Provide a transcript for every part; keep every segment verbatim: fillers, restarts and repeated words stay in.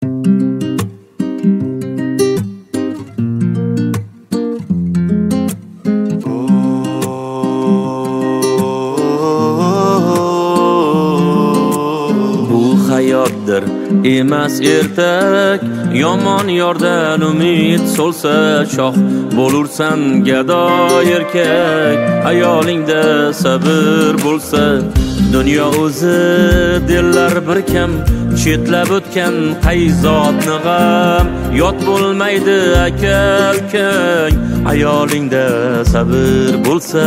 hayotdir emas ertak, yomon yordan umid so'lsa shoh bo'lursan gado erkak. Hayolingda sabr bo'lsa dunyo o'zi dillar bir kam, chetlab o'tgan qayzotni g'am yot bo'lmaydi aka ukang. Hayolingda sabr bo'lsa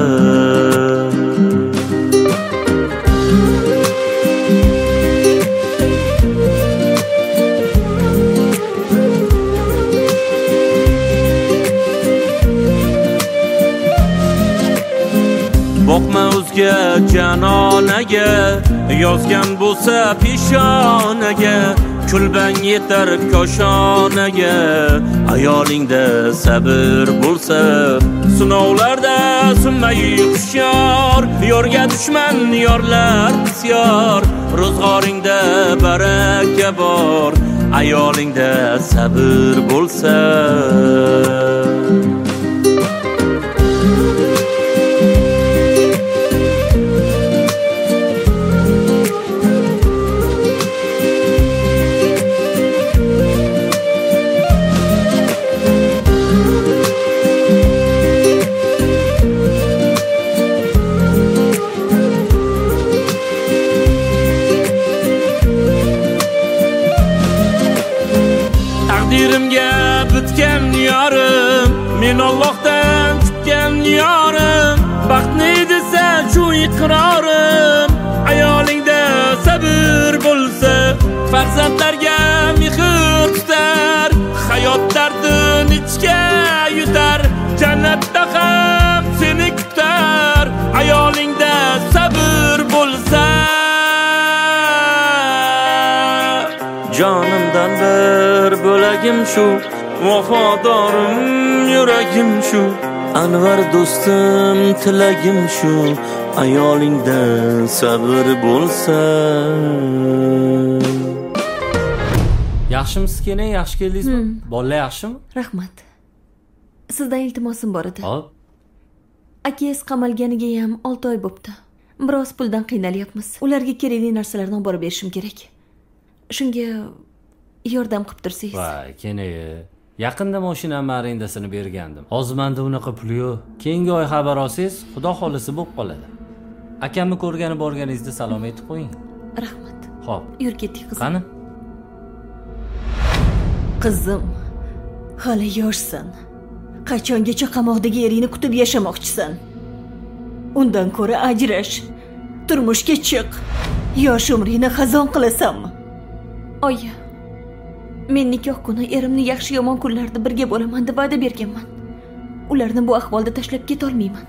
boqma o'zga janonaga, yozgan bo'lsa peshonaga, kulbang yetar koshonaga. Hayolingda sabr bo'lsa sinovlarda sunmay hushyor, yorga dushman yorlar bisyor. Ro'zg'oringda baraka bor, hayolingda sabr bo'lsa. Taqdirimga bitgan yorim, men Allohdan kutgan yorim. Baxtni desa shu iqrorim, hayolingda sabr bo'lsa. Farzandlarga mehr tutar, hayot dardini ichga yutar. Jannatda ham seni kutar, hayolingda sabr bo'lsa. Jonimdan bir bo'lagim shu, vafodorim yuragim shu. Anvar do'stim tilagim shu, ayolingda sabr bo'lsa. Yaxshimisiz kene, yaxshi keldingizmi? Bolalar yaxshimi? Rahmat. Sizdan iltimosim bor edi. Hop. Akangiz qamalganiga ham olti oy bo'pti. Biroz puldan qiynalyapmiz. Ularga kerakli narsalarni olib borib berishim kerak. Shunga yordam qilib tursangiz. Voy, kene. Yaqinda mashinam arendasini bergandim. Hozir menda unaqa pul yo'q. Keyingi oy xabar olsangiz, xudo xolisi bo'lib qoladi. Akamni ko'rgani borganingizda salom aytib qo'ying. Rahmat. Xo'p. Yur ketdik qizim. Qani? Qizim, hali yoshsan. Qachongacha qamoqdagi eringni kutib yashamoqchisan? Undan ko'ra ajrash, turmushga chiq. Yosh umringni xazon qilasanmi? Oyi, men nikoh kuni erimni yaxshi yomon kunlarda birga bo'laman deb va'da berganman. Ularni bu ahvolda tashlab keta olmayman.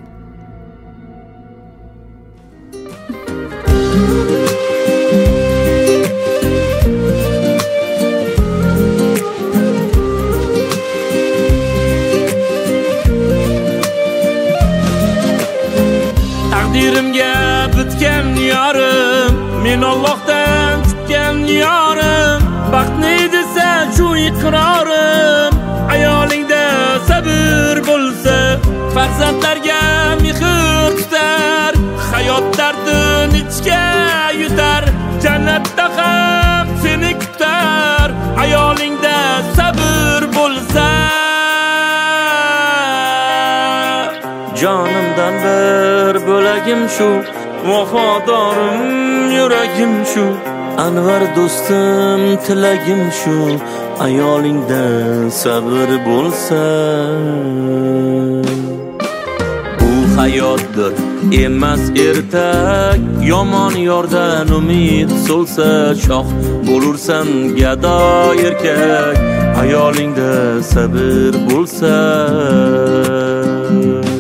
Taqdirimga bitgan yorim, men Allohdan kutgan yorim. Baxtni desa shu iqrorim, hayolingda sabr bo'lsa. Farzandlarga mehr tutar, hayot dardini ichga yutar. Jannatda ham seni kutar, hayolingda sabr bo'lsa. Jonimdan bir bo'lagim shu, vafodorim yuragim shu. Anvar do'stim tilagim shu, ayolingda sabr bo'lsa. Bu hayotdir emas ertak, yomon yordan umid so'lsa shoh bo'lursan gado erkak. Ayolingda sabr bo'lsa.